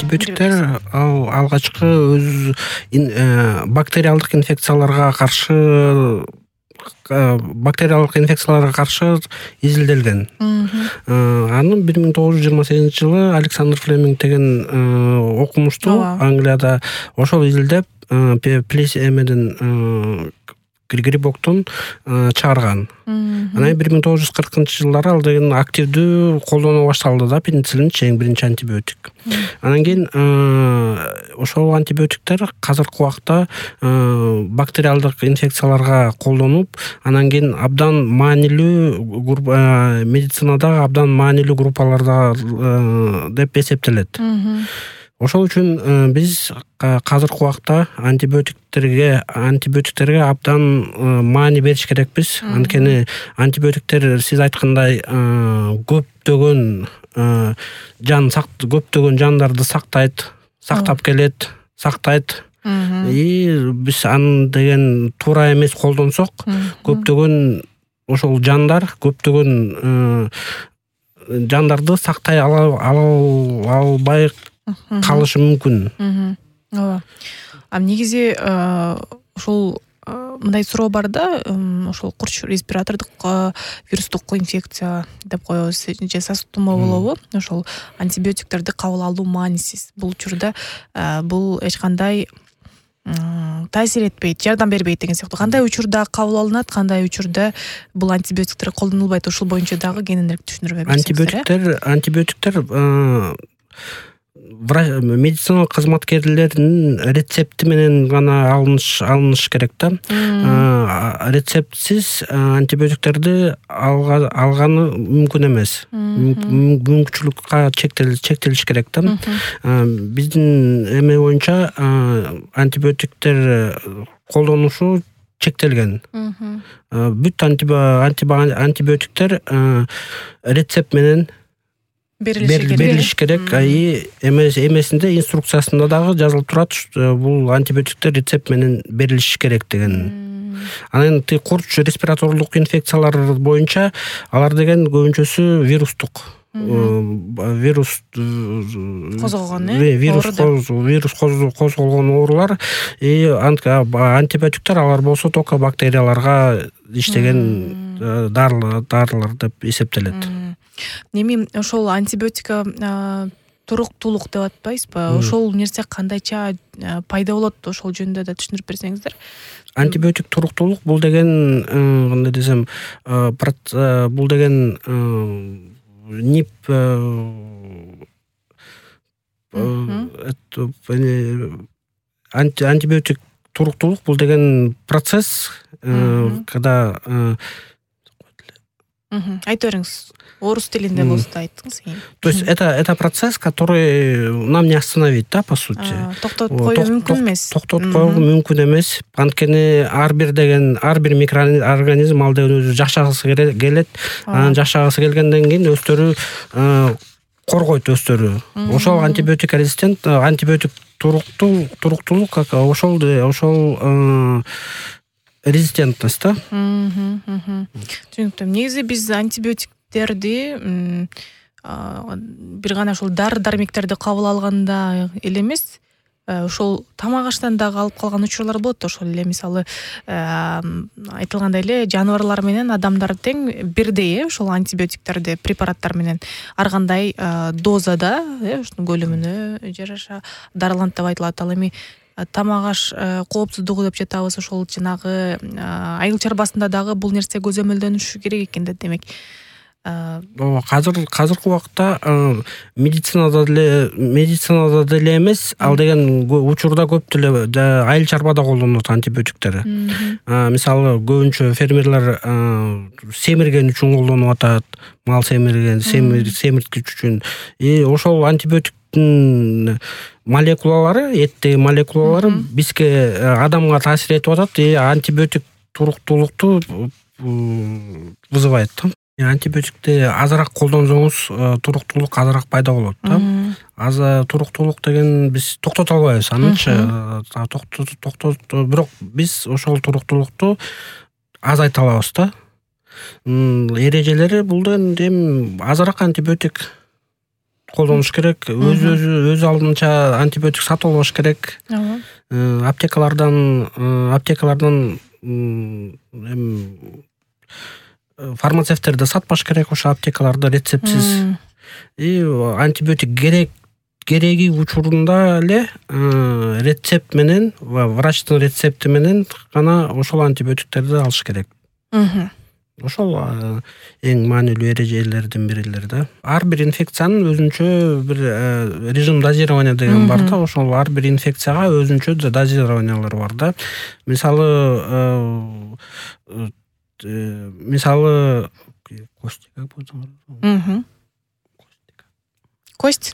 антибиотиктер алгачкы өз бактериалдык инфекцияларга каршы изилделген. Аны 1928 жылы Александр Флеминг деген окумушту Англияда ошол изилдеп плесемеден грибоктун чыгарган. Анан 1940 жылдары ал деген активдүү колдоно башталды да, пенициллин эң биринчи антибиотик. Анан кийин ошол антибиотиктер азыркы убакта бактериалдык инфекцияларга колдонуп, анан кийин абдан маанилүү медицинада абдан маанилүү группаларда деп эсептелет. Ошол үчүн биз азыркы убакта антибиотиктерге абдан маани бериш керекпиз. Анткени антибиотиктер сиз айткандай көптөгөн жандарды сактап келет, сактайт. Биз аны деген туура эмес колдонсок, көптөгөн ошол көптөгөн жандарды сактай албай калышы мүмкүн. Ооба. Негизи ошол мындай суроо бар да, ошол курч респиратордук вирустук инфекция деп коебуз, же сас тумоо болобу? Ошол антибиотиктерди кабыл алуу маанисиз. Бул учурда бул эч кандай таасир этпейт, жардам бербейт деген сыяктуу. Кандай учурда кабыл алынат, кандай учурда бул антибиотиктер колдонулбайт, ошол боюнча дагы кененирээк түшүндүрүп берсеңиздер. Антибиотиктер медицина кызматкерлеринин рецепти менен гана алыныш керек да. Рецептсиз антибиотиктерди алганы мүмкүн эмес. Мүмкүнчүлүккө чектелиш керек да. Биздин эме боюнча антибиотиктер колдонушу чектелген. Бүт антибиотиктер рецепт менен берилиш керек. Эмесинде инструкциясында дагы жазылып турат, бул антибиотиктер рецепт менен берилиш керек деген. Анан курч респираторлук инфекциялар боюнча алар деген көбүнчөсү вирустук. Вирус козголгон оорулар. Антибиотиктер алар болсо только бактерияларга иштеген дарылар деп эсептелет. Неми ошол антибиотика туруктуулук деп атпайсызбы? Ошол нерсе кандайча пайда болот? Ошол жөнүндө да түшүндүрүп берсеңиздер. Антибиотик туруктуулук бул деген кандай десем, бул деген нип антибиотик туруктуулук бул деген процесс, когда айтып бериңиз. Орус тилинде болсо айттыңыз. То есть это процесс, который нам не остановить, да, по сути. Токтотуп коюу мүмкүн эмес. Токтотуп коюу мүмкүн эмес. Анткени ар бир микроорганизм ал деген өзү жашагысы келет. Анан жашагысы келгенден кийин өздөрү коргойт өздөрү. Ошол антибиотик резистент, антибиотик туруктуулук ошол резистентность да. Түшүнүктүү. Негизи биз антибиотиктерди бир гана ошол дары-дармектерди кабыл алганда эле эмес, ошол тамак аштан дагы алып калган учурлар болот. Ошол эле мисалы айтылгандай эле жаныбарлар менен адамдар тең бирдей, ошол антибиотиктерди препараттар менен ар кандай дозада, ошонун көлөмүнө жараша дарыланат деп айтылат. Ал эми тамак аш коопсуздугу деп жатабыз, ошол жанагы айыл чарбасында дагы бул нерсе көзөмөлдөнүшү керек экен да, демек. Азыркы убакта медицинада деле эмес, ал деген учурда көп деле айыл чарбада колдонулат антибиотиктер. Мисалы көбүнчө фермерлер семирген үчүн колдонуп атат, мал семирткич үчүн. Ошол антибиотиктин молекулалары, эттеги молекулалары бизге адамга таасир этип атат, антибиотик туруктуулукту вызывает. Антибиотикти азыраак колдонсоңуз, туруктуулук азыраак пайда болот да. Туруктуулук деген биз токтото албайбыз, анычы бирок биз ошол туруктуулукту азайта алабыз да. Эрежелери бул деген азыраак антибиотик колдонуш керек, өз алдынча антибиотик сатып албаш керек. Аптекалардан фармацевттерде сатпаш керек ошо аптекаларда рецептсиз. И антибиотик кереги учурунда эле рецепт менен, врачтын рецепти менен гана ошол антибиотиктерди алыш керек. Ошол эң маанилүү эрежелердин бирилери да. Ар бир инфекциянын өзүнчө бир режим дозирования деген бар да. Ошол ар бир инфекцияга өзүнчө дозированиялар бар да. Мисалы кость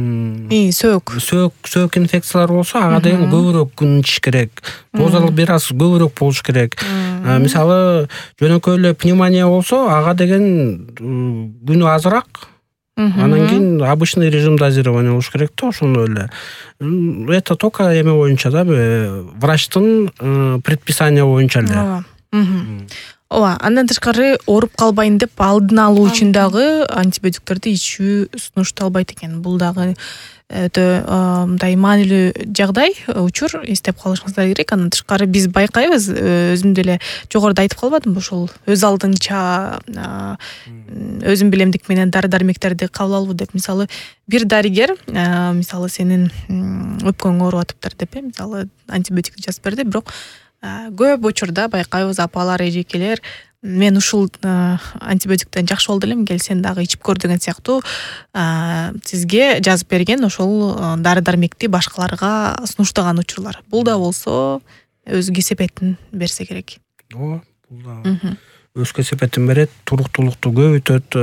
сөөк инфекциялар болсо ага деген көбүрөөк күн ичиш керек. Дозалык бир аз көбүрөөк болуш керек. Мисалы жөнөкөй эле пневмония болсо ага деген күнү азыраак. Анан кийин обычный режим дозирования болуш керек да, ошондой эле. Это только эме боюнча да, врачтын предписания боюнча эле. Ооба, андан тышкары ооруп калбайын деп алдын алуу үчүн дагы антибиотиктерди ичүү сунушталбайт экен. Бул дагы өтө мындай маанилүү жагдай, учур, эстеп калышыңыздар керек. Андан тышкары биз байкайбыз, өзүм деле жогоруда айтып калбадымбы, ошол өз алдынча өзүм билемдик менен дары-дармектерди кабыл алуу деп. Мисалы, бир дарыгер, мисалы сенин өпкөң ооруп атыптыр деп, мисалы антибиотик жазып берди, бирок көп учурда байкайбыз, апалар, эжекелер, мен ушул антибиотиктен жакшы болду элем, кел сен дагы ичип көр деген сыяктуу сизге жазып берген ошол дары-дармекти башкаларга сунуштаган учурлар. Бул да болсо өз кесепетин берсе керек. Ооба, бул да өз кесепетин берет, туруктуулукту көбөйтөт,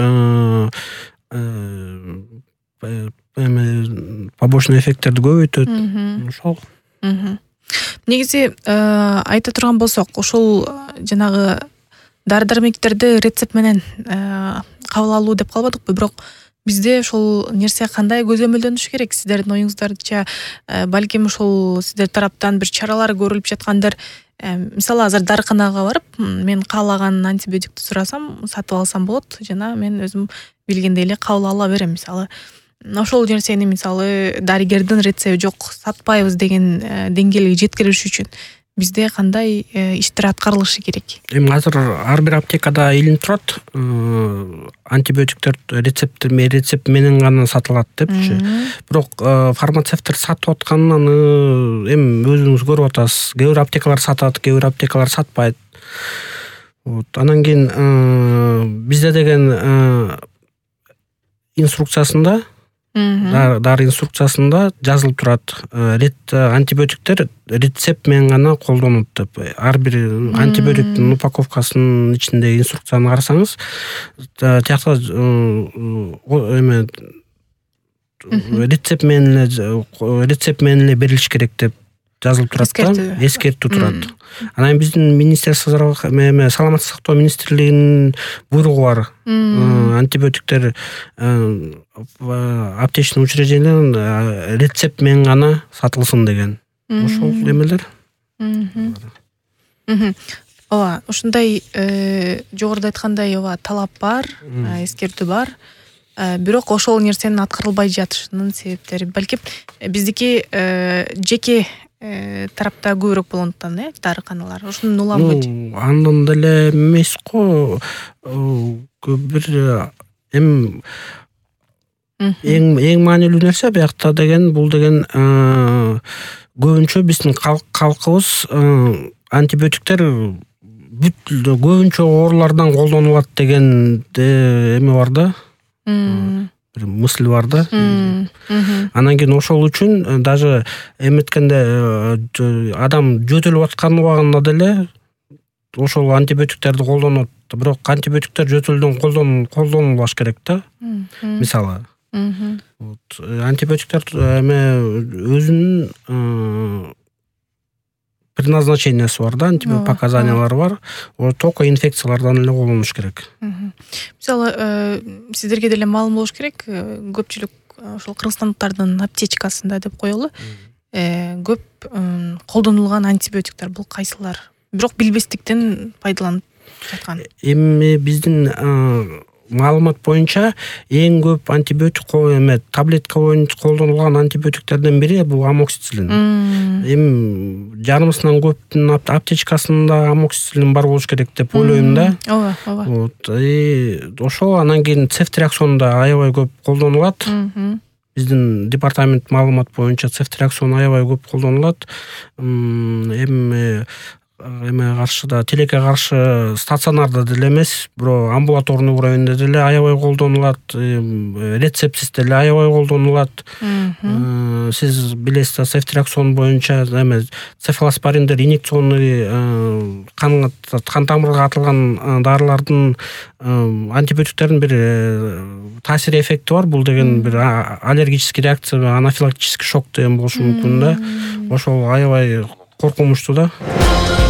побочный эффекттерди көбөйтөт. Ошол. Негизи айта турган болсок, ошол жанагы дары-дармектерди рецепт менен кабыл алуу деп калбадыкпы, бирок бизде ошол нерсе кандай көзөмөлдөнүш керек? Сиздердин оюңуздарча, балким ошол сиздер тараптан бир чаралар көрүлүп жаткандыр. Мисалы, азыр дарыканага барып, мен каалаган антибиотикти сурасам, сатып алсам болот, жана мен өзүм билгендей эле кабыл ала берем. Мисалы, ошол нерсени мисалы дарыгердин рецепти жок, сатпайбыз деген деңгээлге жеткириш үчүн бизде кандай иштер аткарылышы керек? Эми азыр ар бир аптекада илинип турат, антибиотиктер рецепт менен гана сатылат депчи. Бирок фармацевттер сатып атканын эми өзүңүз көрүп атасыз. Кээ бир аптекалар сатат, кээ бир аптекалар сатпайт. Анан кийин бизде деген инструкциясында, дары инструкциясында жазылып турат, антибиотиктер рецепт менен гана колдонот деп. Ар бир антибиотиктин упаковкасынын ичиндеги инструкцияны карасаңыз, тиякта эме рецепт менен эле берилиш керек деп жазылып турат да, эскертүү турат. Анан биздин министерство саламаттык сактоо министрлигинин буйругу бар. Антибиотиктер аптечный учрежденияден рецепт менен гана сатылсын деген. Ошол эмелер. Ооба, ушундай жогоруда айткандай талап бар, эскертүү бар. Бирок ошол нерсенин аткарылбай жатышынын себептери балким биздики жеке тарапта көбүрөөк болгондуктан, дарыканалар. Ошону уламбы? Андан деле эмес го, бир эң маанилүү нерсе биякта деген, бул деген көбүнчө биздин калкыбыз антибиотиктер бүт көбүнчө оорулардан колдонулат деген эме бар да. Бир мысль бар да. Анан кийин ошол үчүн даже эметкенде адам жөтөлүп аткан убагында деле ошол антибиотиктерди колдонот. Бирок антибиотиктер жөтөлдөн колдонулбаш керек да. Мисалы. Антибиотиктер өзүнүн предназначениясы бар да, показаниялары бар. Только инфекциялардан эле колдонуш керек. Мисалы, сиздерге деле маалым болуш керек, көпчүлүк ошол кыргызстандыктардын аптечкасында деп коелу, көп колдонулган антибиотиктер бул кайсылар? Бирок билбестиктен пайдаланып жаткан. Эми биздин маалымат боюнча эң көп антибиотик таблетка боюнча колдонулган антибиотиктердин бири бул амоксициллин. Эми жарымысынан көптүн аптечкасында амоксициллин бар болуш керек деп ойлойм да. Ооба. Вот ошол анан кийин цефтриаксон да аябай көп колдонулат. Биздин департамент маалымат боюнча цефтриаксон аябай көп колдонулат. Эме каршы да тилекке каршы стационарда деле эмес, бирок амбулаторный уровеньде деле аябай колдонулат, рецептсиз деле аябай колдонулат. Сиз билесиз да, цефтриаксон боюнча эме цефалоспориндер инъекционный кан тамырга атылган дарылардын антибиотиктердин бир таасир эффекти бар. Бул деген бир аллергический реакция, анафилактический шок деген болушу мүмкүн да. Ошол аябай коркунучтуу да.